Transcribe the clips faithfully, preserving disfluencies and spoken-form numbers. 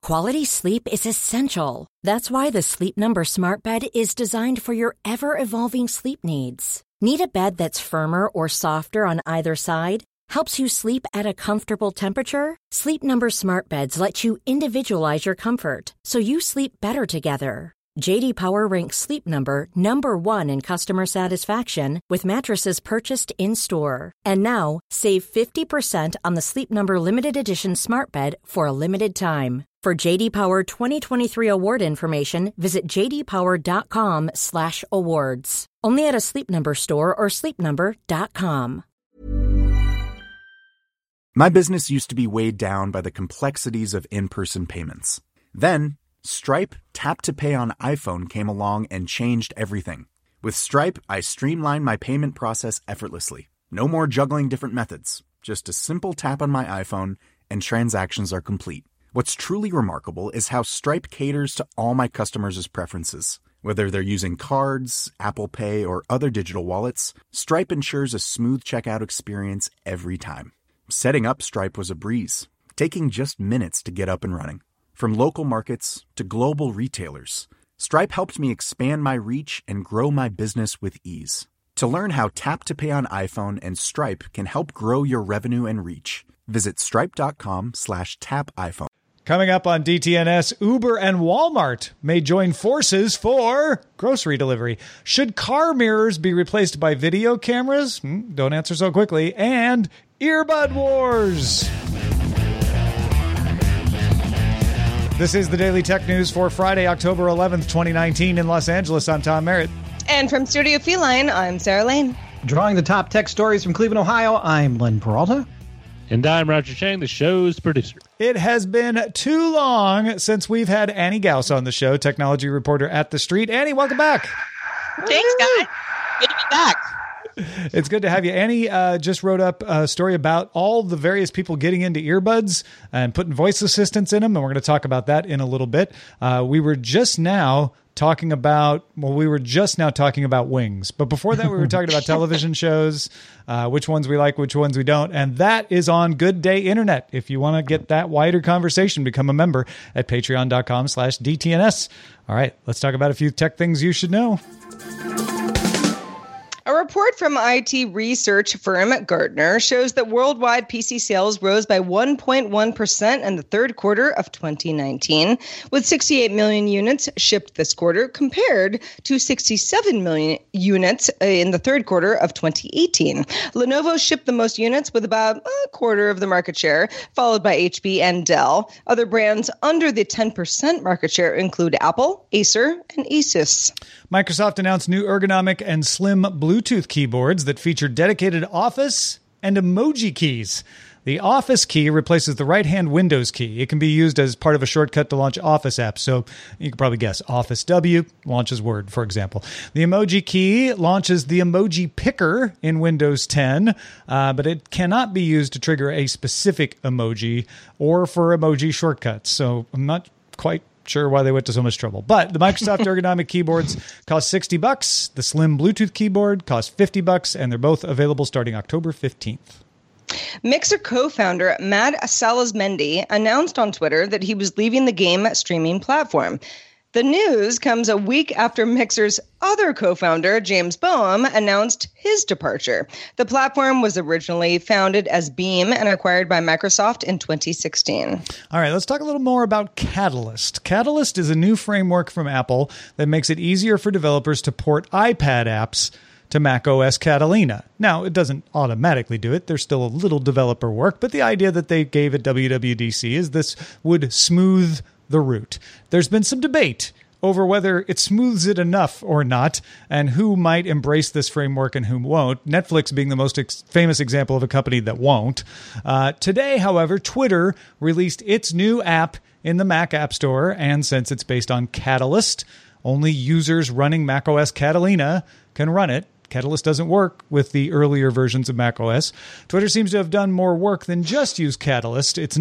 Quality sleep is essential. That's why the Sleep Number Smart Bed is designed for your ever-evolving sleep needs. Need a bed that's firmer or softer on either side? Helps you sleep at a comfortable temperature? Sleep Number Smart Beds let you individualize your comfort, so you sleep better together. J D Power ranks Sleep Number number one in customer satisfaction with mattresses purchased in-store. And now, save fifty percent on the Sleep Number Limited Edition Smart Bed for a limited time. For J D Power twenty twenty-three award information, visit j d power dot com slash awards. Only at a Sleep Number store or sleep number dot com. My business used to be weighed down by the complexities of in-person payments. Then, Stripe Tap to Pay on iPhone came along and changed everything. With Stripe, I streamlined my payment process effortlessly. No more juggling different methods. Just a simple tap on my iPhone and transactions are complete. What's truly remarkable is how Stripe caters to all my customers' preferences. Whether they're using cards, Apple Pay, or other digital wallets, Stripe ensures a smooth checkout experience every time. Setting up Stripe was a breeze, taking just minutes to get up and running. From local markets to global retailers, Stripe helped me expand my reach and grow my business with ease. To learn how Tap to Pay on iPhone and Stripe can help grow your revenue and reach, visit stripe.com slash tap iPhone. Coming up on D T N S, Uber and Walmart may join forces for grocery delivery. Should car mirrors be replaced by video cameras? Hmm, don't answer so quickly. And earbud wars. This is the Daily Tech News for Friday, October eleventh, twenty nineteen in Los Angeles. I'm Tom Merritt. And from Studio Feline, I'm Sarah Lane. Drawing the top tech stories from Cleveland, Ohio, I'm Len Peralta. And I'm Roger Chang, the show's producer. It has been too long since we've had Annie Gauss on the show, technology reporter at The Street. Annie, welcome back. Thanks, guys. Good to be back. It's good to have you. Annie uh, just wrote up a story about all the various people getting into earbuds and putting voice assistants in them, and we're going to talk about that in a little bit. Uh, we were just now talking about, well, we were just now talking about wings. But before that, we were talking about television shows, uh, which ones we like, which ones we don't. And that is on Good Day Internet. If you want to get that wider conversation, become a member at patreon.com slash DTNS. All right, let's talk about a few tech things you should know. A report from I T research firm Gartner shows that worldwide P C sales rose by one point one percent in the third quarter of twenty nineteen, with sixty-eight million units shipped this quarter compared to sixty-seven million units in the third quarter of twenty eighteen. Lenovo shipped the most units with about a quarter of the market share, followed by H P and Dell. Other brands under the ten percent market share include Apple, Acer, and Asus. Microsoft announced new ergonomic and slim Bluetooth keyboards that feature dedicated Office and emoji keys. The Office key replaces the right-hand Windows key. It can be used as part of a shortcut to launch Office apps. So you can probably guess. Office W launches Word, for example. The emoji key launches the emoji picker in Windows ten, uh, but it cannot be used to trigger a specific emoji or for emoji shortcuts. So I'm not quite sure why they went to so much trouble. But the Microsoft ergonomic keyboards cost sixty bucks. The slim Bluetooth keyboard costs fifty bucks, and they're both available starting October fifteenth. Mixer co-founder Matt Salasmendi announced on Twitter that he was leaving the game streaming platform. The news comes a week after Mixer's other co-founder, James Boehm, announced his departure. The platform was originally founded as Beam and acquired by Microsoft in twenty sixteen. All right, let's talk a little more about Catalyst. Catalyst is a new framework from Apple that makes it easier for developers to port iPad apps to macOS Catalina. Now, it doesn't automatically do it. There's still a little developer work, but the idea that they gave at W W D C is this would smooth the route. There's been some debate over whether it smooths it enough or not, and who might embrace this framework and who won't, Netflix being the most ex- famous example of a company that won't. Uh, today, however, Twitter released its new app in the Mac App Store, and since it's based on Catalyst, only users running macOS Catalina can run it. Catalyst doesn't work with the earlier versions of macOS. Twitter seems to have done more work than just use Catalyst. It's not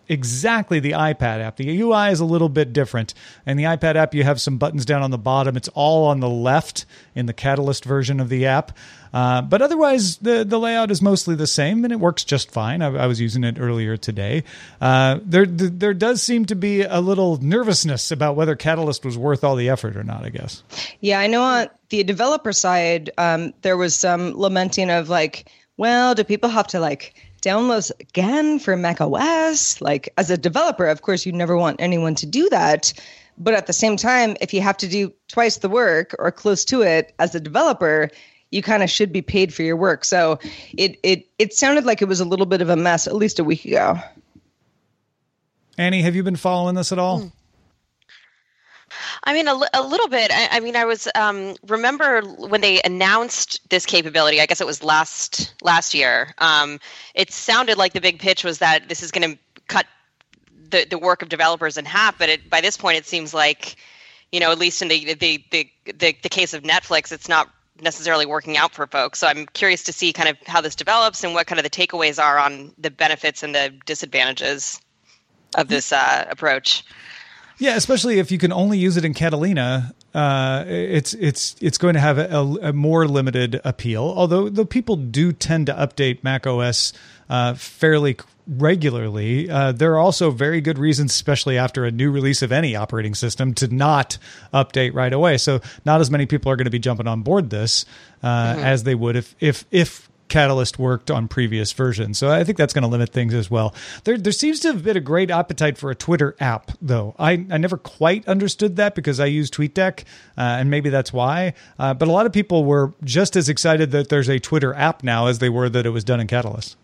exactly the iPad app. The U I is a little bit different. And the iPad app, you have some buttons down on the bottom. It's all on the left in the Catalyst version of the app. Uh, but otherwise, the, the layout is mostly the same, and it works just fine. I, I was using it earlier today. Uh, there, there does seem to be a little nervousness about whether Catalyst was worth all the effort or not, I guess. Yeah, I know on the developer side, um, there was some lamenting of like, well, do people have to like download again for macOS? Like, as a developer, of course, you never want anyone to do that. But at the same time, if you have to do twice the work or close to it as a developer, you kind of should be paid for your work. So it it it sounded like it was a little bit of a mess at least a week ago. Annie, have you been following this at all? Mm. I mean, a, a little bit. I, I mean, I was um, remember when they announced this capability. I guess it was last last year. Um, it sounded like the big pitch was that this is going to cut the, the work of developers in half. But it, by this point, it seems like, you know, at least in the the the the, the case of Netflix, it's not necessarily working out for folks. So I'm curious to see kind of how this develops and what kind of the takeaways are on the benefits and the disadvantages of this uh, approach. Yeah, especially if you can only use it in Catalina, uh, it's it's it's going to have a, a more limited appeal. Although the people do tend to update macOS uh, fairly regularly, uh, there are also very good reasons, especially after a new release of any operating system, to not update right away. So not as many people are going to be jumping on board this uh, mm-hmm. as they would if if if. Catalyst worked on previous versions. So I think that's going to limit things as well. There there seems to have been a great appetite for a Twitter app, though. I, I never quite understood that because I use TweetDeck, uh, and maybe that's why. Uh, but a lot of people were just as excited that there's a Twitter app now as they were that it was done in Catalyst.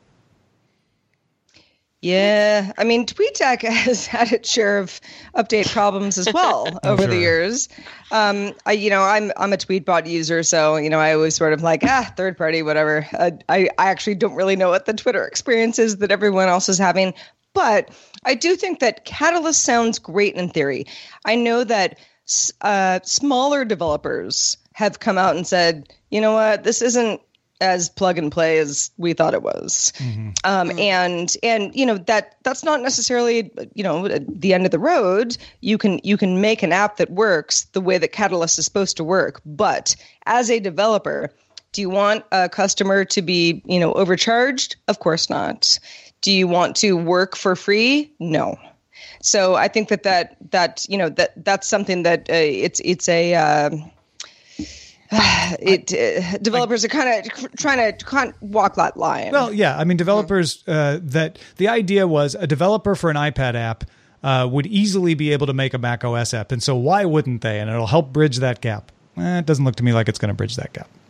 Yeah, I mean, TweetDeck has had its share of update problems as well over sure. the years. Um, I, you know, I'm I'm a Tweetbot user, so you know, I always sort of like ah, third party, whatever. Uh, I I actually don't really know what the Twitter experience is that everyone else is having, but I do think that Catalyst sounds great in theory. I know that uh, smaller developers have come out and said, you know what, this isn't as plug and play as we thought it was. Mm-hmm. Um, and, and, you know, that that's not necessarily, you know, the end of the road. You can, you can make an app that works the way that Catalyst is supposed to work. But as a developer, do you want a customer to be, you know, overcharged? Of course not. Do you want to work for free? No. So I think that that, that, you know, that that's something that uh, it's, it's a, uh, it uh, developers are kind of trying to kind of walk that line. Well, yeah, I mean, developers uh, that the idea was a developer for an iPad app uh, would easily be able to make a macOS app, and so why wouldn't they? And it'll help bridge that gap. Eh, it doesn't look to me like it's going to bridge that gap.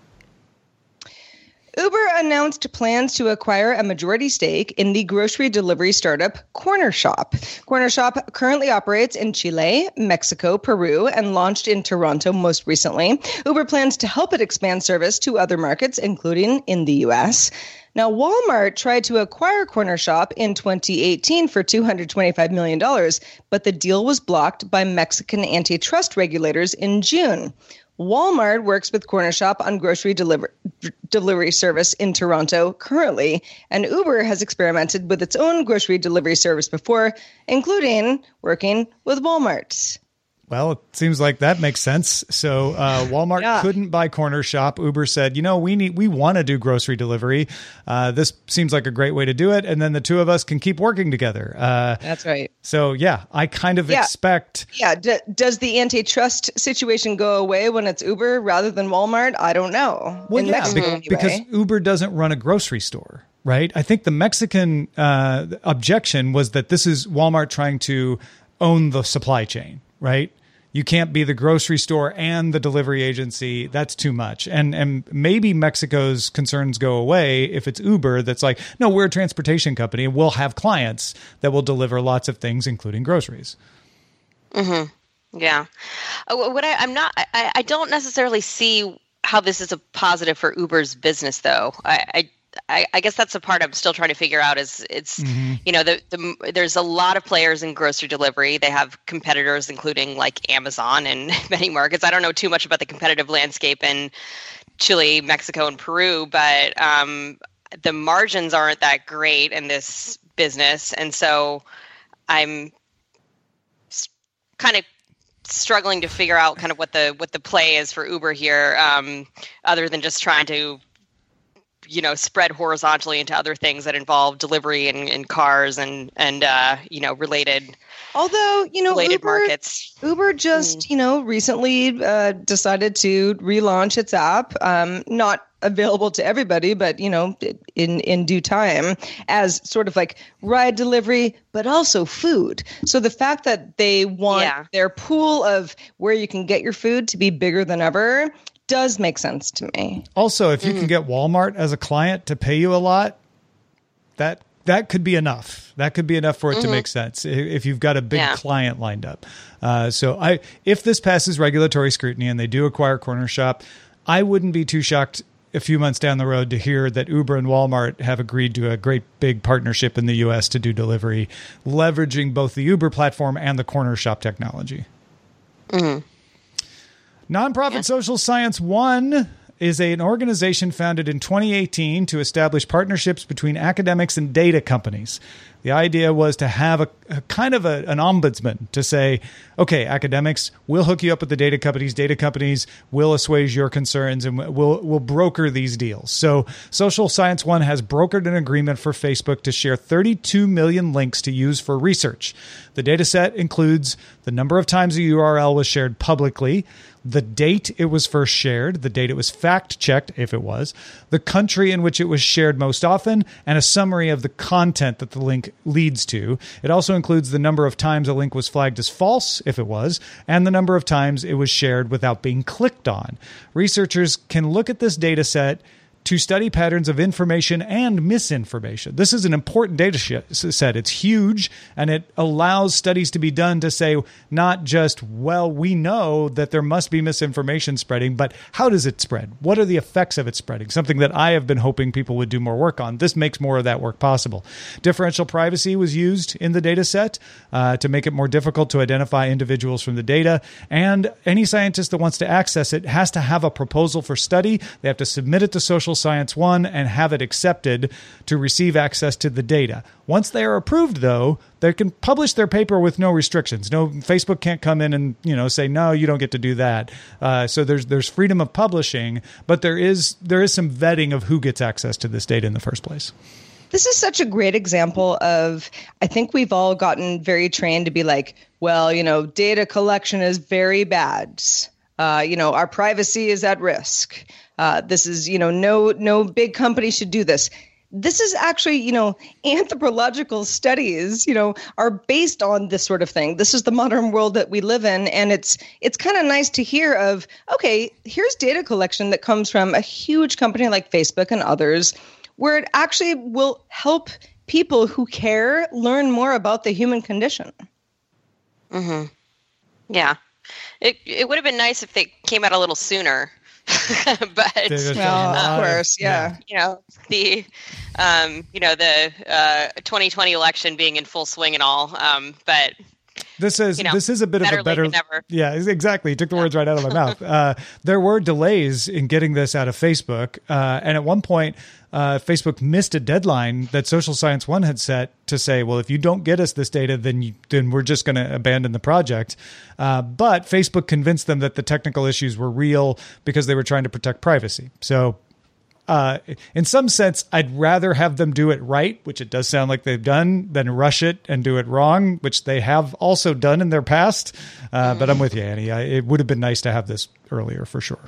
Uber announced plans to acquire a majority stake in the grocery delivery startup Cornershop. Cornershop currently operates in Chile, Mexico, Peru, and launched in Toronto most recently. Uber plans to help it expand service to other markets, including in the U S. Now, Walmart tried to acquire Cornershop in twenty eighteen for two hundred twenty-five million dollars, but the deal was blocked by Mexican antitrust regulators in June. Walmart works with Cornershop on grocery deliver- delivery service in Toronto currently, and Uber has experimented with its own grocery delivery service before, including working with Walmart. Well, it seems like that makes sense. So uh, Walmart yeah. couldn't buy Cornershop. Uber said, you know, we need, we want to do grocery delivery. Uh, this seems like a great way to do it. And then the two of us can keep working together. Uh, That's right. So, yeah, I kind of yeah. expect. Yeah. D- does the antitrust situation go away when it's Uber rather than Walmart? I don't know. Well, In yeah, Mexico, because, anyway. because Uber doesn't run a grocery store. Right. I think the Mexican uh, objection was that this is Walmart trying to own the supply chain. Right. You can't be the grocery store and the delivery agency. That's too much. And and maybe Mexico's concerns go away if it's Uber that's like, no, we're a transportation company and we'll have clients that will deliver lots of things, including groceries. Mm-hmm. Yeah. What I, I'm not, I, I don't necessarily see how this is a positive for Uber's business, though. I, I I, I guess that's the part I'm still trying to figure out is it's, mm-hmm. you know, the, the, there's a lot of players in grocery delivery. They have competitors, including like Amazon in many markets. I don't know too much about the competitive landscape in Chile, Mexico, and Peru, but um, the margins aren't that great in this business. And so I'm kind of struggling to figure out kind of what the what the play is for Uber here, um, other than just trying to, you know, spread horizontally into other things that involve delivery and, and cars and and uh, you know related. Although, you know, related Uber, markets. Uber just, mm. you know, recently uh, decided to relaunch its app. Um, not available to everybody, but, you know, in, in due time, as sort of like ride delivery, but also food. So the fact that they want yeah. their pool of where you can get your food to be bigger than ever does make sense to me. Also, if you mm. can get Walmart as a client to pay you a lot, that that could be enough. That could be enough for it mm-hmm. to make sense if you've got a big yeah. client lined up. Uh, so I, if this passes regulatory scrutiny and they do acquire Cornershop, I wouldn't be too shocked a few months down the road to hear that Uber and Walmart have agreed to a great big partnership in the U S to do delivery, leveraging both the Uber platform and the Cornershop technology. Mm-hmm. Nonprofit yeah. Social Science One is an organization founded in twenty eighteen to establish partnerships between academics and data companies. The idea was to have a, a kind of a, an ombudsman to say, okay, academics, we'll hook you up with the data companies. Data companies will assuage your concerns and we'll, we'll broker these deals. So Social Science One has brokered an agreement for Facebook to share thirty-two million links to use for research. The data set includes the number of times a U R L was shared publicly, the date it was first shared, the date it was fact-checked, if it was, the country in which it was shared most often, and a summary of the content that the link leads to. It also includes the number of times a link was flagged as false, if it was, and the number of times it was shared without being clicked on. Researchers can look at this data set to study patterns of information and misinformation. This is an important data set. It's huge, and it allows studies to be done to say not just, well, we know that there must be misinformation spreading, but how does it spread? What are the effects of it spreading? Something that I have been hoping people would do more work on. This makes more of that work possible. Differential privacy was used in the data set uh, to make it more difficult to identify individuals from the data, and any scientist that wants to access it has to have a proposal for study. They have to submit it to Social Science One and have it accepted to receive access to the data. Once they are approved, though, they can publish their paper with no restrictions. No, Facebook can't come in and, you know, say, no, you don't get to do that. Uh, so there's there's freedom of publishing, but there is there is some vetting of who gets access to this data in the first place. This is such a great example of, I think we've all gotten very trained to be like, well, you know, data collection is very bad. Uh, you know, our privacy is at risk. Uh, this is, you know, no no big company should do this. This is actually, you know, anthropological studies, you know, are based on this sort of thing. This is the modern world that we live in. And it's it's kind of nice to hear of, okay, here's data collection that comes from a huge company like Facebook and others, where it actually will help people who care learn more about the human condition. Mm-hmm. Yeah. It it would have been nice if they came out a little sooner. But well, of course, yeah. You know, the um, you know, the uh, twenty twenty election being in full swing and all. Um, but This is you know, this is a bit of a better. Yeah, exactly. You took the yeah. words right out of my mouth. Uh, there were delays in getting this out of Facebook, uh, and at one point, uh, Facebook missed a deadline that Social Science One had set to say, "Well, if you don't get us this data, then you, then we're just going to abandon the project." Uh, but Facebook convinced them that the technical issues were real because they were trying to protect privacy. So. Uh, in some sense, I'd rather have them do it right, which it does sound like they've done, than rush it and do it wrong, which they have also done in their past. Uh, but I'm with you, Annie. I, it would have been nice to have this earlier for sure.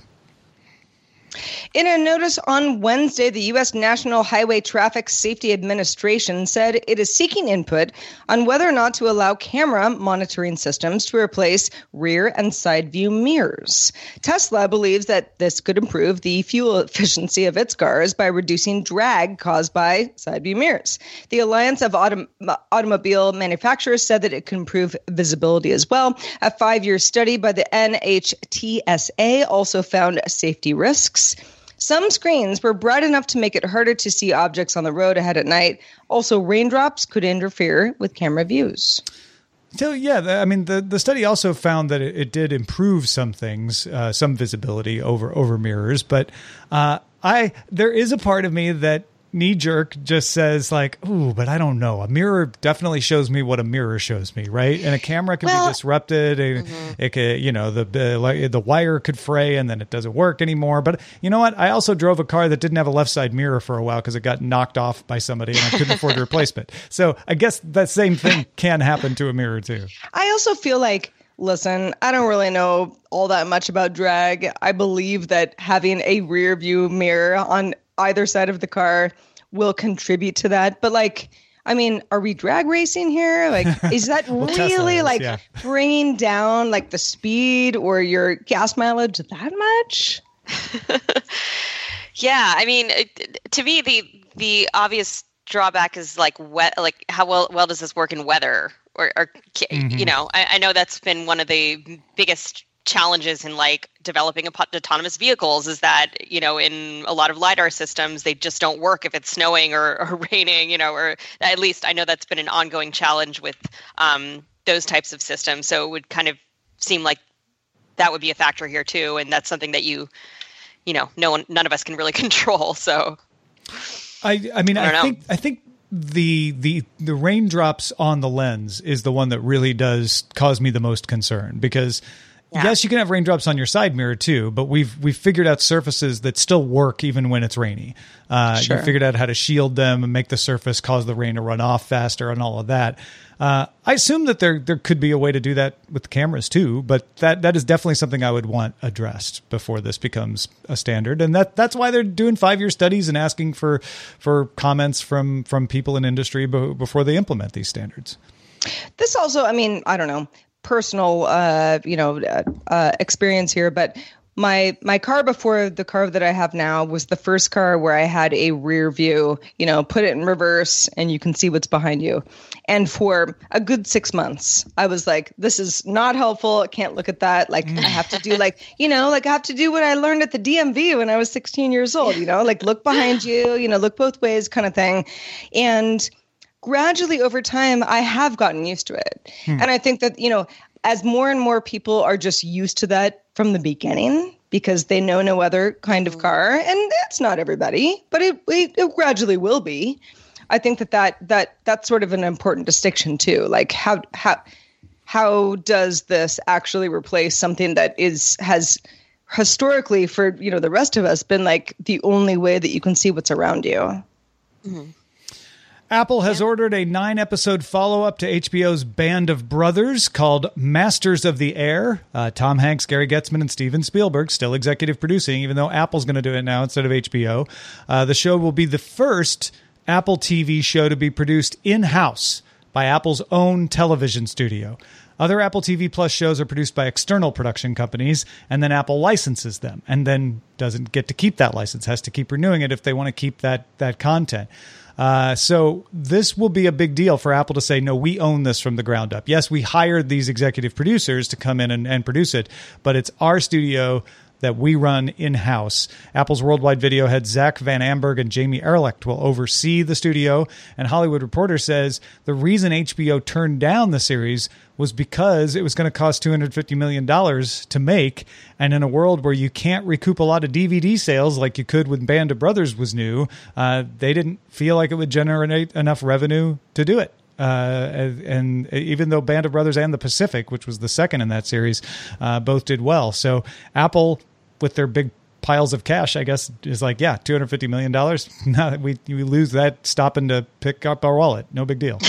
In a notice on Wednesday, the U S National Highway Traffic Safety Administration said it is seeking input on whether or not to allow camera monitoring systems to replace rear and side view mirrors. Tesla believes that this could improve the fuel efficiency of its cars by reducing drag caused by side view mirrors. The Alliance of Autom- Automobile Manufacturers said that it could improve visibility as well. A five-year study by the N H T S A also found safety risks. Some screens were bright enough to make it harder to see objects on the road ahead at night. Also, raindrops could interfere with camera views. So, yeah, I mean, the, the study also found that it, it did improve some things, uh, some visibility over, over mirrors. But uh, I there is a part of me that knee jerk just says like, ooh, but I don't know. A mirror definitely shows me what a mirror shows me, right? And a camera can Well, be disrupted. And mm-hmm. it could, you know, the, the like, the wire could fray and then it doesn't work anymore. But you know what? I also drove a car that didn't have a left side mirror for a while because it got knocked off by somebody and I couldn't afford a replacement. So I guess that same thing can happen to a mirror too. I also feel like, listen, I don't really know all that much about drag. I believe that having a rear view mirror on either side of the car will contribute to that. But like, I mean, are we drag racing here? Like, is that well, really is, like yeah. bringing down like the speed or your gas mileage that much? Yeah, I mean, it, to me, the the obvious drawback is like wet. Like, how well well does this work in weather? Or, or mm-hmm. you know, I, I know that's been one of the biggest challenges in like developing autonomous vehicles is that, you know, in a lot of LiDAR systems, they just don't work if it's snowing or, or raining, you know, or at least I know that's been an ongoing challenge with um, those types of systems. So it would kind of seem like that would be a factor here too. And that's something that you, you know, no one, none of us can really control. So I, I mean, I, I think, I think the, the, the raindrops on the lens is the one that really does cause me the most concern because yeah. yes, you can have raindrops on your side mirror too, but we've we've figured out surfaces that still work even when it's rainy. Uh, sure. You figured out how to shield them and make the surface cause the rain to run off faster and all of that. Uh, I assume that there there could be a way to do that with the cameras too, but that that is definitely something I would want addressed before this becomes a standard. And that that's why they're doing five-year studies and asking for for comments from from people in industry b- before they implement these standards. This also, I mean, I don't know. personal, uh, you know, uh, uh, experience here, but my my car before the car that I have now was the first car where I had a rear view, you know, put it in reverse and you can see what's behind you. And for a good six months, I was like, this is not helpful. I can't look at that. Like I have to do like, you know, like I have to do what I learned at the D M V when I was sixteen years old, you know, like look behind you, you know, look both ways kind of thing. And gradually over time, I have gotten used to it. Hmm. And I think that, you know, as more and more people are just used to that from the beginning because they know no other kind of car, and that's not everybody, but it, it, it gradually will be. I think that, that that that's sort of an important distinction too. Like how how how does this actually replace something that is has historically for, you know, the rest of us been like the only way that you can see what's around you? Mm-hmm. Apple has yeah. ordered a nine-episode follow-up to H B O's Band of Brothers called Masters of the Air. Uh, Tom Hanks, Gary Getzman, and Steven Spielberg still executive producing, even though Apple's going to do it now instead of H B O. Uh, the show will be the first Apple T V show to be produced in-house by Apple's own television studio. Other Apple T V Plus shows are produced by external production companies, and then Apple licenses them, and then doesn't get to keep that license, has to keep renewing it if they want to keep that that content. Uh, so this will be a big deal for Apple to say, no, we own this from the ground up. Yes, we hired these executive producers to come in and, and produce it, but it's our studio that we run in-house. Apple's worldwide video head Zach Van Amberg and Jamie Ehrlicht will oversee the studio, and Hollywood Reporter says the reason H B O turned down the series was because it was going to cost two hundred fifty million dollars to make, and in a world where you can't recoup a lot of D V D sales like you could when Band of Brothers was new, uh, they didn't feel like it would generate enough revenue to do it. Uh, and, and even though Band of Brothers and The Pacific, which was the second in that series, uh, both did well. So Apple, with their big piles of cash, I guess, is like, yeah, two hundred fifty million dollars. Now that we, we lose that stopping to pick up our wallet. No big deal.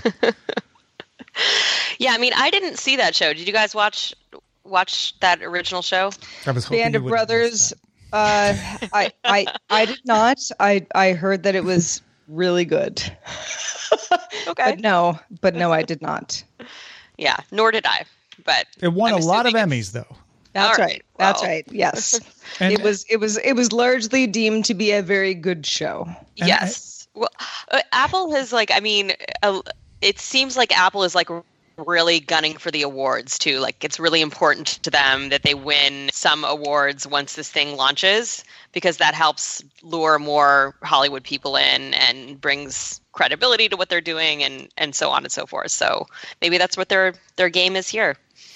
Yeah, I mean, I didn't see that show. Did you guys watch watch that original show? I was hoping Band of Brothers. Uh, I, I I did not. I, I heard that it was really good. Okay. But no, but no, I did not. Yeah, nor did I. But it won I'm a lot of it's... Emmys, though. That's All right. right. Well. That's right. Yes. and, it was. It was. It was largely deemed to be a very good show. Yes. I, well, uh, Apple has like. I mean, uh, it seems like Apple is like really gunning for the awards too. Like it's really important to them that they win some awards once this thing launches, because that helps lure more Hollywood people in and brings credibility to what they're doing, and and so on and so forth. So maybe that's what their their game is here.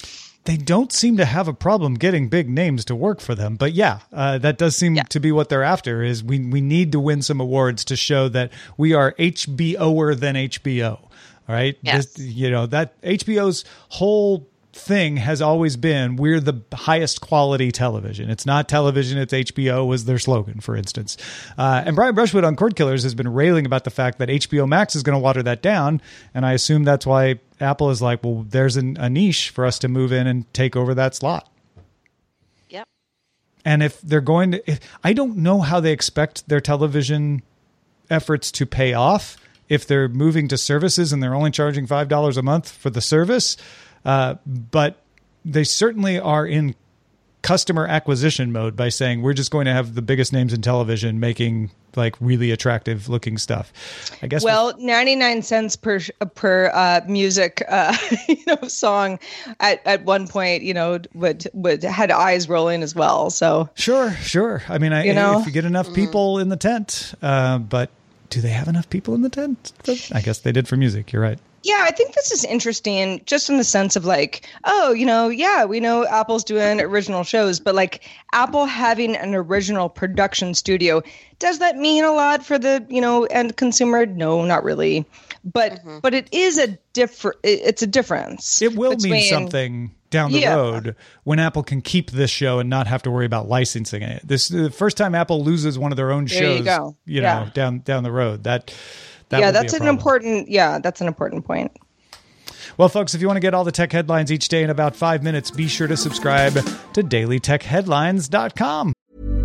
they don't seem to have a problem getting big names to work for them. But yeah, uh, that does seem yeah. to be what they're after. Is we we need to win some awards to show that we are H B O-er than H B O. All right, yes. this, you know that H B O's whole thing has always been we're the highest quality television. It's not television, it's H B O was their slogan, for instance. Uh, and Brian Brushwood on Cord Killers has been railing about the fact that H B O Max is going to water that down. And I assume that's why Apple is like, well, there's an, a niche for us to move in and take over that slot. Yep. And if they're going to, if, I don't know how they expect their television efforts to pay off if they're moving to services and they're only charging five dollars a month for the service. Uh, but they certainly are in customer acquisition mode by saying we're just going to have the biggest names in television making like really attractive looking stuff. I guess. Well, ninety-nine cents per per uh, music, uh, you know, song at, at one point, you know, would would had eyes rolling as well. So sure, sure. I mean, I, you know, if you get enough people mm-hmm. in the tent, uh, but do they have enough people in the tent? I guess they did for music. You're right. Yeah, I think this is interesting just in the sense of like, oh, you know, yeah, we know Apple's doing original shows, but like Apple having an original production studio, does that mean a lot for the, you know, end consumer? No, not really. But mm-hmm. but it is a different, it's a difference. It will between, mean something down the yeah. road when Apple can keep this show and not have to worry about licensing it. This the first time Apple loses one of their own there shows, you, go. you yeah. know, down down the road. That That yeah, that's an important. Yeah, that's an important point. Well, folks, if you want to get all the tech headlines each day in about five minutes, be sure to subscribe to daily tech headlines dot com.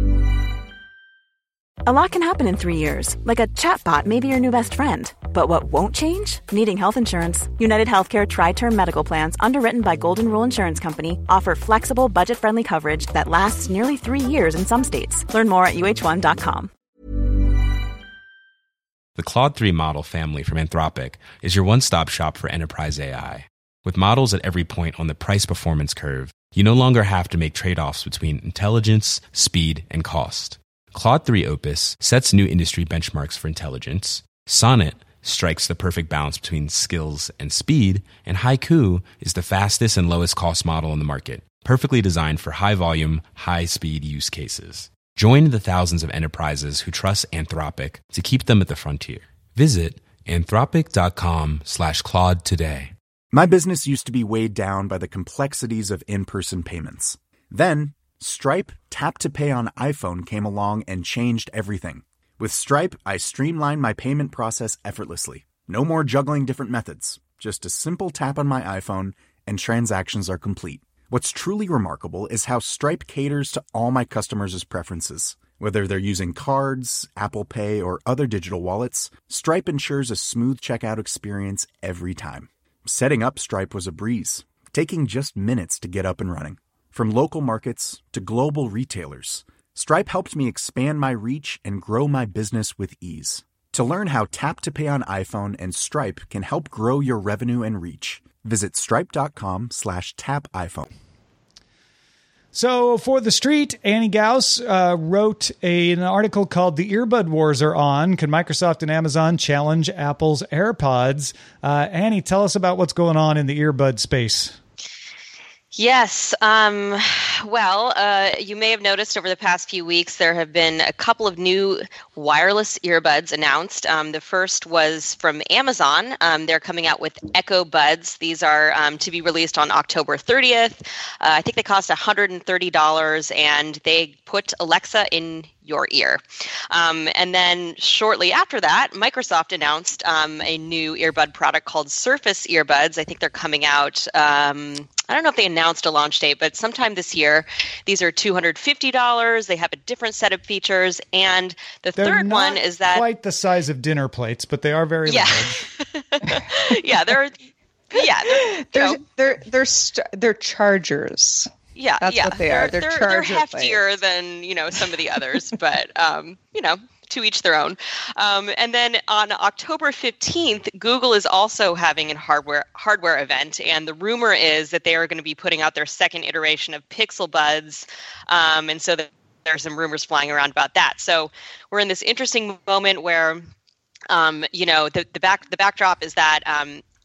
A lot can happen in three years, like a chatbot may be your new best friend. But what won't change? Needing health insurance. United Healthcare Tri-Term Medical Plans, underwritten by Golden Rule Insurance Company, offer flexible, budget-friendly coverage that lasts nearly three years in some states. Learn more at U H one dot com. The Claude three model family from Anthropic is your one-stop shop for enterprise A I. With models at every point on the price-performance curve, you no longer have to make trade-offs between intelligence, speed, and cost. Claude three Opus sets new industry benchmarks for intelligence, Sonnet strikes the perfect balance between skills and speed, and Haiku is the fastest and lowest-cost model on the market, perfectly designed for high-volume, high-speed use cases. Join the thousands of enterprises who trust Anthropic to keep them at the frontier. Visit anthropic.com slash Claude today. My business used to be weighed down by the complexities of in-person payments. Then, Stripe Tap to Pay on iPhone came along and changed everything. With Stripe, I streamlined my payment process effortlessly. No more juggling different methods. Just a simple tap on my iPhone and transactions are complete. What's truly remarkable is how Stripe caters to all my customers' preferences. Whether they're using cards, Apple Pay, or other digital wallets, Stripe ensures a smooth checkout experience every time. Setting up Stripe was a breeze, taking just minutes to get up and running. From local markets to global retailers, Stripe helped me expand my reach and grow my business with ease. To learn how Tap to Pay on iPhone and Stripe can help grow your revenue and reach, visit stripe.com slash tap iPhone. So for The Street, Annie Gauss uh, wrote a, an article called The Earbud Wars Are On. Can Microsoft and Amazon challenge Apple's AirPods? Uh, Annie, tell us about what's going on in the earbud space. Yes. Um, well, uh, you may have noticed over the past few weeks there have been a couple of new wireless earbuds announced. Um, the first was from Amazon. Um, they're coming out with Echo Buds. These are um, to be released on October thirtieth. Uh, I think they cost one hundred thirty dollars, and they put Alexa in your ear. Um, and then shortly after that, Microsoft announced um, a new earbud product called Surface Earbuds. I think they're coming out. Um, I don't know if they announced a launch date, but sometime this year. These are two hundred fifty dollars. They have a different set of features. And the they're third not one is that quite the size of dinner plates, but they are very yeah. large. yeah, they're yeah, they're They're know, they're they're st- they're chargers. Yeah, That's yeah. what they are. They're, they're, they're they're heftier than, you know, some of the others, but, um, you know, to each their own. Um, and then on October fifteenth, Google is also having a hardware hardware event. And the rumor is that they are going to be putting out their second iteration of Pixel Buds. Um, and so the, there's some rumors flying around about that. So we're in this interesting moment where, um, you know, the, the back the backdrop is that um,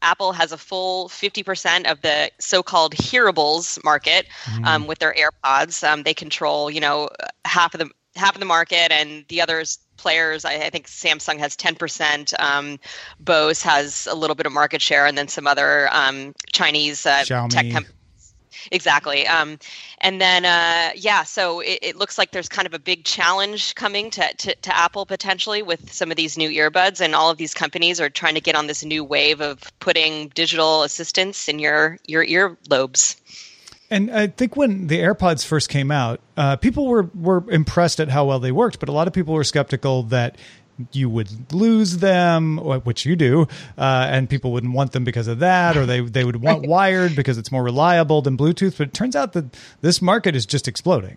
Apple has a full fifty percent of the so-called hearables market mm. um, with their AirPods. Um, they control, you know, half of the half of the market, and the others players, I, I think Samsung has ten percent. Um, Bose has a little bit of market share, and then some other um, Chinese uh, tech companies. Exactly. Um, and then, uh, yeah, so it, it looks like there's kind of a big challenge coming to, to, to Apple potentially with some of these new earbuds, and all of these companies are trying to get on this new wave of putting digital assistants in your, your earlobes. And I think when the AirPods first came out, uh, people were, were impressed at how well they worked, but a lot of people were skeptical that you would lose them, which you do, uh, and people wouldn't want them because of that, or they, they would want wired because it's more reliable than Bluetooth. But it turns out that this market is just exploding.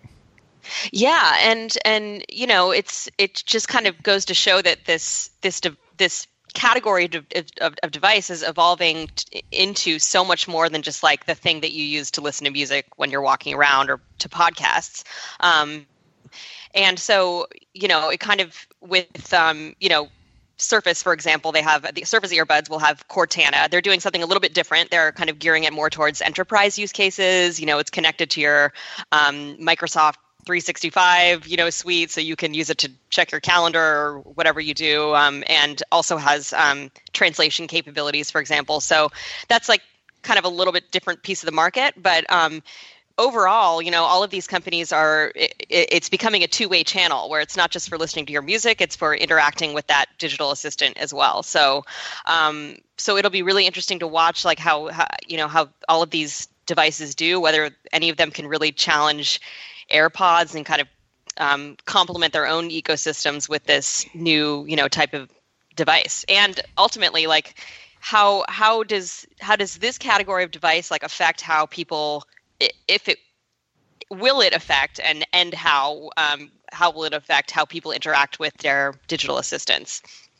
Yeah, and and you know, it's it just kind of goes to show that this this this category of, of, of device is evolving t- into so much more than just like the thing that you use to listen to music when you're walking around or to podcasts. Um, And so, you know, it kind of with, um, you know, Surface, for example, they have the Surface earbuds will have Cortana. They're doing something a little bit different. They're kind of gearing it more towards enterprise use cases. You know, it's connected to your um, Microsoft three sixty-five, you know, suite, so you can use it to check your calendar or whatever you do, um, and also has um, translation capabilities, for example. So that's like kind of a little bit different piece of the market, but um, overall, you know, all of these companies are, it, it's becoming a two-way channel where it's not just for listening to your music, it's for interacting with that digital assistant as well. So, um, so it'll be really interesting to watch, like how, how, you know, how all of these devices do, whether any of them can really challenge AirPods and kind of um, complement their own ecosystems with this new, you know, type of device. And ultimately, like, how, how does, how does this category of device like affect how people, if it will it affect and and how um, how will it affect how people interact with their digital assistants?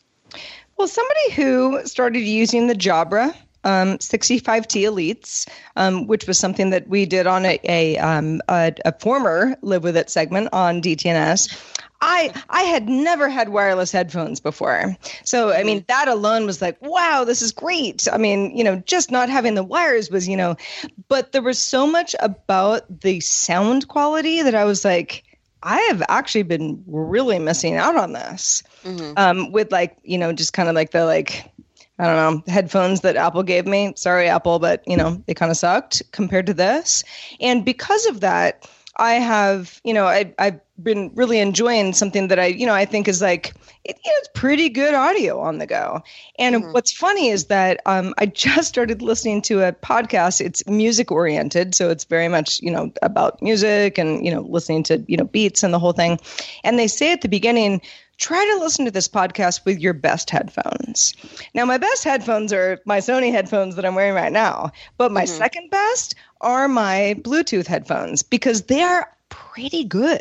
Well, somebody who started using the Jabra um, sixty-five T Elites, um, which was something that we did on a a, um, a a former Live With It segment on D T N S. I I had never had wireless headphones before. So, I mean, that alone was like, wow, this is great. I mean, you know, just not having the wires was, you know, but there was so much about the sound quality that I was like, I have actually been really missing out on this. Mm-hmm. Um, with like, you know, just kind of like the like, I don't know, headphones that Apple gave me. Sorry, Apple, but, you know, they kind of sucked compared to this. And because of that, I have, you know, I, I've been really enjoying something that I, you know, I think is like, it, you know, it's pretty good audio on the go. And mm-hmm. what's funny is that um, I just started listening to a podcast. It's music oriented. So it's very much, you know, about music and, you know, listening to, you know, beats and the whole thing. And they say at the beginning, try to listen to this podcast with your best headphones. Now, my best headphones are my Sony headphones that I'm wearing right now, but my mm-hmm. second best are my Bluetooth headphones because they are pretty good.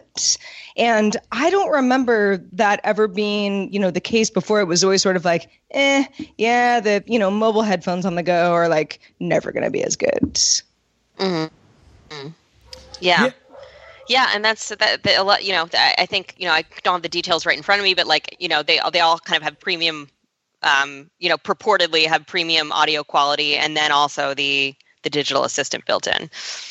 And I don't remember that ever being, you know, the case before. It was always sort of like, eh, yeah, the, you know, mobile headphones on the go are like never going to be as good. Mm-hmm. Mm-hmm. Yeah. yeah. Yeah, and that's that. A lot, you know. I think you know I don't have the details right in front of me, but like you know, they they all kind of have premium, um, you know, purportedly have premium audio quality, and then also the the digital assistant built in.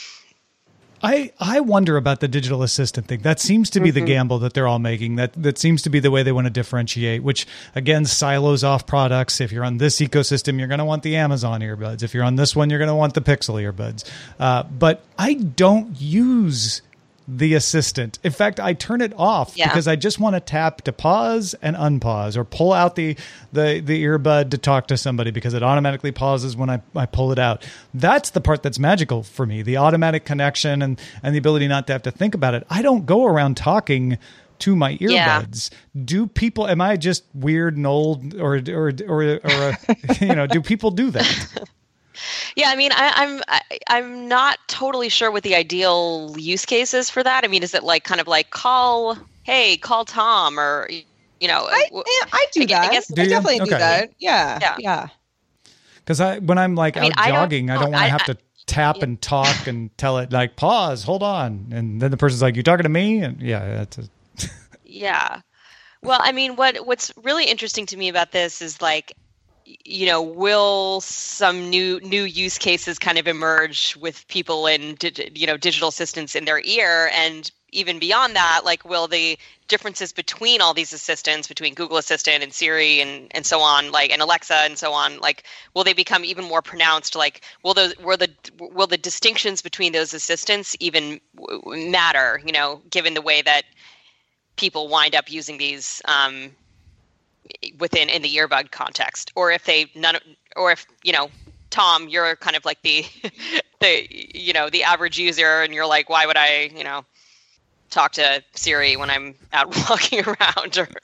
I, I wonder about the digital assistant thing. That seems to be mm-hmm. the gamble that they're all making. That that seems to be the way they want to differentiate, which, again, silos off products. If you're on this ecosystem, you're going to want the Amazon earbuds. If you're on this one, you're going to want the Pixel earbuds. Uh, but I don't use the assistant. In fact, I turn it off yeah. because I just want to tap to pause and unpause or pull out the, the, the earbud to talk to somebody because it automatically pauses when I, I pull it out. That's the part that's magical for me, the automatic connection and, and the ability not to have to think about it. I don't go around talking to my earbuds. Yeah. Do people, am I just weird and old or, or, or, or, or you know, do people do that? Yeah, I mean, I, I'm I, I'm not totally sure what the ideal use case is for that. I mean, is it like kind of like call, hey, call Tom, or you know? I, yeah, I do I, that. I, guess, do I definitely okay. do that. Yeah, yeah. yeah. Because I, when I'm like I mean, out I jogging, don't, I don't want to have to tap yeah. and talk and tell it like pause, hold on, and then the person's like, "You talking to me?" And yeah, that's. A yeah. Well, I mean, what what's really interesting to me about this is like. you know, will some new new use cases kind of emerge with people in, you know, digital assistants in their ear? And even beyond that, like, will the differences between all these assistants, between Google Assistant and Siri and, and so on, like, and Alexa and so on, like, will they become even more pronounced? Like, will those, will the, will the distinctions between those assistants even matter, you know, given the way that people wind up using these um, within, in the earbud context? Or if they, none, or if, you know, Tom, you're kind of like the, the, you know, the average user, and you're like, why would I, you know, talk to Siri when I'm out walking around? Or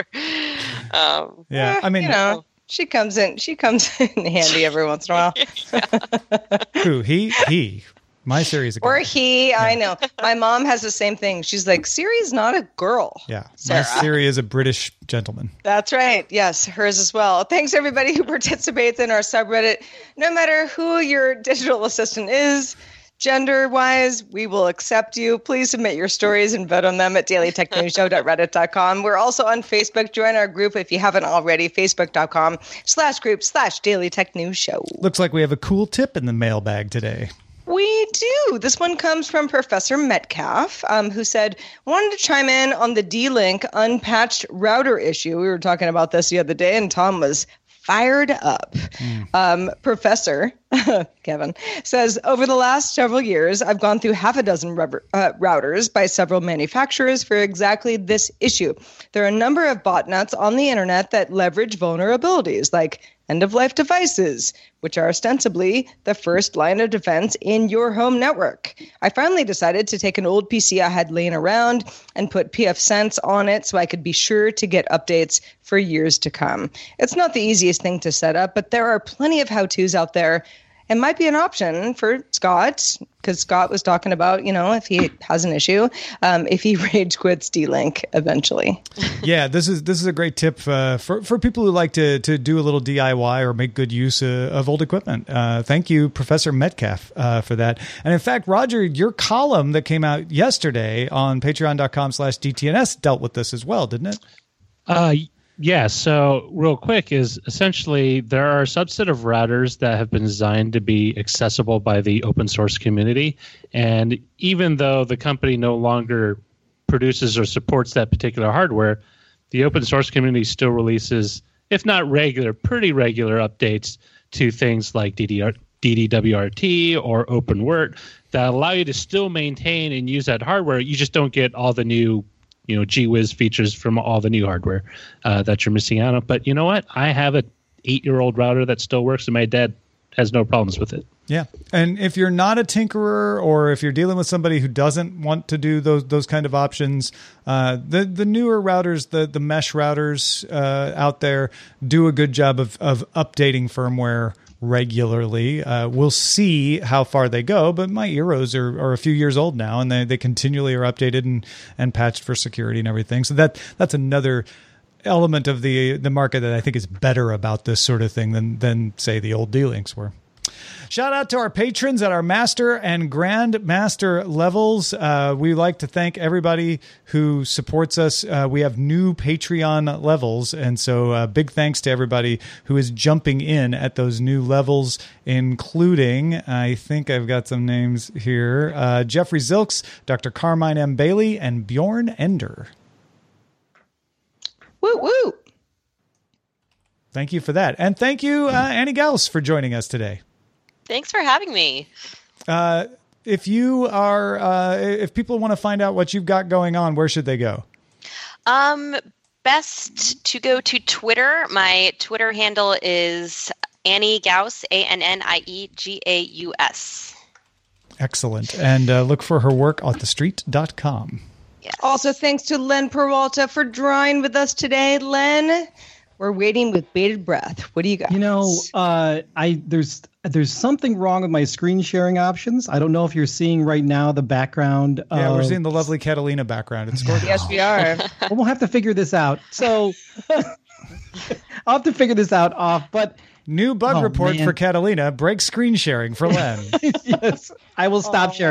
um, yeah, I mean, you know, she comes in. She comes in handy every once in a while. Who? He? He? My Siri is a girl. Or he? Yeah. I know. My mom has the same thing. She's like, Siri's not a girl. Yeah, Sarah. My Siri is a British gentleman. That's right. Yes, hers as well. Thanks everybody who participates in our subreddit. No matter who your digital assistant is, gender-wise, we will accept you. Please submit your stories and vote on them at daily tech news show dot reddit dot com. We're also on Facebook. Join our group if you haven't already, facebook.com slash group slash daily tech news show. Looks like we have a cool tip in the mailbag today. We do. This one comes from Professor Metcalf, um, who said, wanted to chime in on the D-Link unpatched router issue. We were talking about this the other day, and Tom was fired up. Mm. Um, Professor Kevin says, over the last several years, I've gone through half a dozen rubber, uh, routers by several manufacturers for exactly this issue. There are a number of botnets on the internet that leverage vulnerabilities like end-of-life devices, which are ostensibly the first line of defense in your home network. I finally decided to take an old P C I had laying around and put pfSense on it so I could be sure to get updates for years to come. It's not the easiest thing to set up, but there are plenty of how-tos out there. It might be an option for Scott, because Scott was talking about, you know, if he has an issue, um, if he rage quits D-Link eventually. Yeah, this is this is a great tip uh, for for people who like to to do a little D I Y or make good use uh, of old equipment. Uh, thank you, Professor Metcalf, uh, for that. And in fact, Roger, your column that came out yesterday on patreon.com slash DTNS dealt with this as well, didn't it? Uh Yeah, so real quick is essentially there are a subset of routers that have been designed to be accessible by the open source community. And even though the company no longer produces or supports that particular hardware, the open source community still releases, if not regular, pretty regular updates to things like D D R, D D W R T or OpenWrt that allow you to still maintain and use that hardware. You just don't get all the new you know, gee whiz features from all the new hardware uh, that you're missing out on. But you know what? I have an eight-year-old router that still works, and my dad has no problems with it. Yeah. And if you're not a tinkerer, or if you're dealing with somebody who doesn't want to do those those kind of options, uh, the the newer routers, the the mesh routers uh, out there do a good job of of updating firmware regularly. Uh, we'll see how far they go, but my Eeros are, are a few years old now, and they, they continually are updated and, and patched for security and everything. So that that's another element of the the market that I think is better about this sort of thing than than say the old D-Links were. Shout out to our patrons at our master and grand master levels. Uh, we like to thank everybody who supports us. Uh, we have new Patreon levels. And so uh, big thanks to everybody who is jumping in at those new levels, including, I think I've got some names here, uh, Jeffrey Zilks, Doctor Carmine M. Bailey, and Bjorn Ender. Woo, woo. Thank you for that. And thank you, uh, Annie Gauss, for joining us today. Thanks for having me. Uh, if you are, uh, if people want to find out what you've got going on, where should they go? Um, best to go to Twitter. My Twitter handle is Annie Gauss, A N N I E G A U S. Excellent. And uh, look for her work at the street dot com. Yes. Also, thanks to Len Peralta for drawing with us today. Len, we're waiting with bated breath. What do you got? You know, uh, I there's there's something wrong with my screen sharing options. I don't know if you're seeing right now the background. Yeah, of, we're seeing the lovely Catalina background. It's gorgeous. Yes, we are. Well, we'll have to figure this out. So I'll have to figure this out off. But new bug oh, report man. for Catalina: break screen sharing for Len. Yes, I will stop oh. sharing.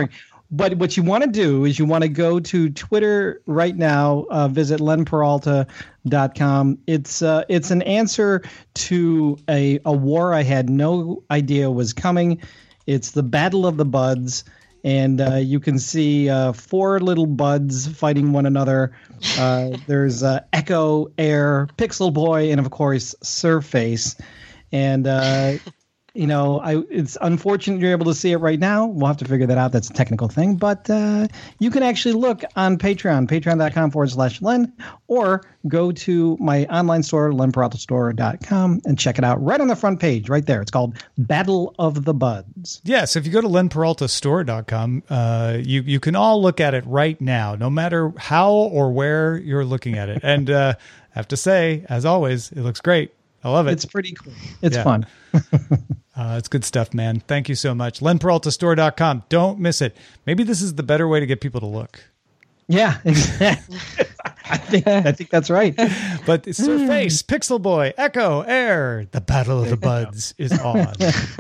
But what you want to do is you want to go to Twitter right now, uh, visit len peralta dot com. It's uh, it's an answer to a, a war I had no idea was coming. It's the Battle of the Buds, and uh, you can see uh, four little buds fighting one another. Uh, there's uh, Echo, Air, Pixel Boy, and of course Surface. And uh, you know, I it's unfortunate you're able to see it right now. We'll have to figure that out. That's a technical thing. But uh, you can actually look on Patreon, patreon.com forward slash Len, or go to my online store, len peralta store dot com, and check it out right on the front page, right there. It's called Battle of the Buds. Yes, if you go to len peralta store dot com, uh, you, you can all look at it right now, no matter how or where you're looking at it. And uh, I have to say, as always, it looks great. I love it. It's pretty cool. It's yeah. fun. uh, it's good stuff, man. Thank you so much. len peralta store dot com. Don't miss it. Maybe this is the better way to get people to look. Yeah, exactly. I think I think that's right. But Surface, Pixel Boy, Echo, Air, the Battle of the Buds is on.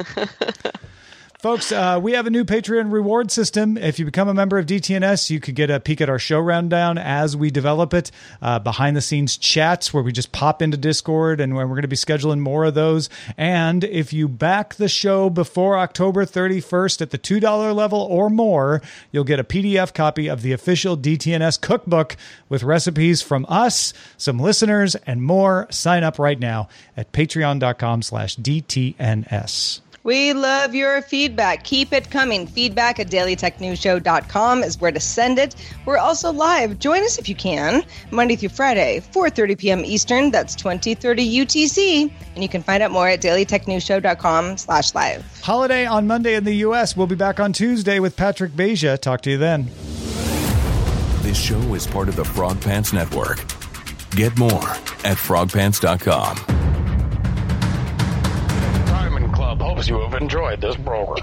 Folks, uh, we have a new Patreon reward system. If you become a member of D T N S, you could get a peek at our show rundown as we develop it, uh, behind-the-scenes chats where we just pop into Discord, and we're going to be scheduling more of those. And if you back the show before October thirty-first at the two dollars level or more, you'll get a P D F copy of the official D T N S cookbook with recipes from us, some listeners, and more. Sign up right now at patreon.com slash DTNS. We love your feedback. Keep it coming. Feedback at daily tech news show dot com is where to send it. We're also live. Join us if you can, Monday through Friday, four thirty p.m. Eastern. That's twenty thirty U T C. And you can find out more at daily tech news show dot com slash live. Holiday on Monday in the U S. We'll be back on Tuesday with Patrick Beja. Talk to you then. This show is part of the Frog Pants Network. Get more at frog pants dot com. Hopes you have enjoyed this program.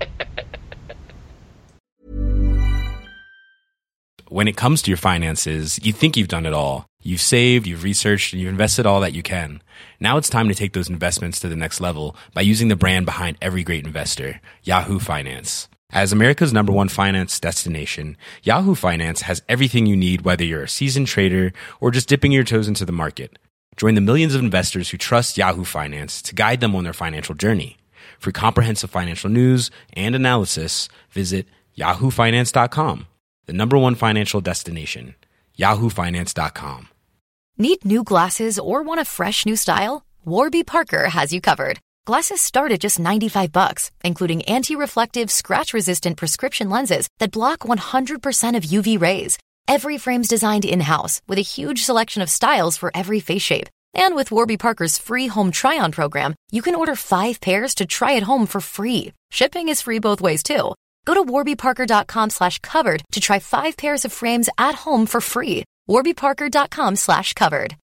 When it comes to your finances, you think you've done it all. You've saved, you've researched, and you've invested all that you can. Now it's time to take those investments to the next level by using the brand behind every great investor, Yahoo Finance. As America's number one finance destination, Yahoo Finance has everything you need, whether you're a seasoned trader or just dipping your toes into the market. Join the millions of investors who trust Yahoo Finance to guide them on their financial journey. For comprehensive financial news and analysis, visit yahoo finance dot com, the number one financial destination, yahoo finance dot com. Need new glasses or want a fresh new style? Warby Parker has you covered. Glasses start at just ninety-five bucks, including anti-reflective, scratch-resistant prescription lenses that block one hundred percent of U V rays. Every frame's designed in-house with a huge selection of styles for every face shape. And with Warby Parker's free home try-on program, you can order five pairs to try at home for free. Shipping is free both ways, too. Go to warby parker dot com slash covered to try five pairs of frames at home for free. warby parker dot com slash covered.